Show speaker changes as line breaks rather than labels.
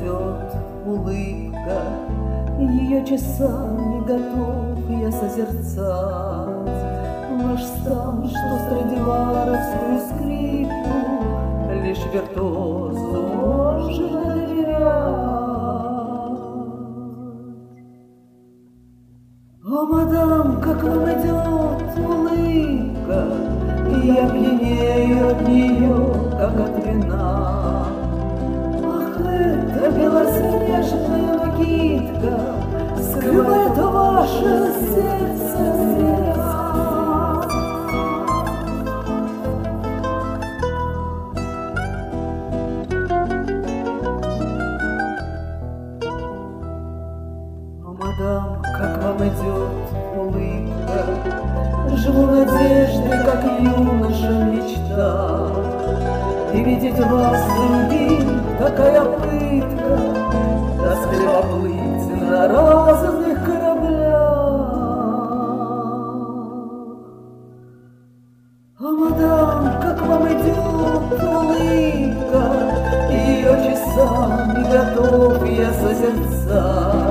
идет улыбка, ее часами готов я созерцать. Наш стан, что Страдиваровскую скрипку лишь виртуозу можно доверять. О, мадам, как вам идет улыбка, я пьянею от нее, как от вина. Ах, эта белоснежная накидка скрывает ваше сердце. Мадам, как вам идет улыбка, живу надеждой, как юноша мечта. И видеть вас другим такая пытка, тоскливо плыть на разных кораблях. А мадам, как вам идет улыбка, ее часами готов я созерцать.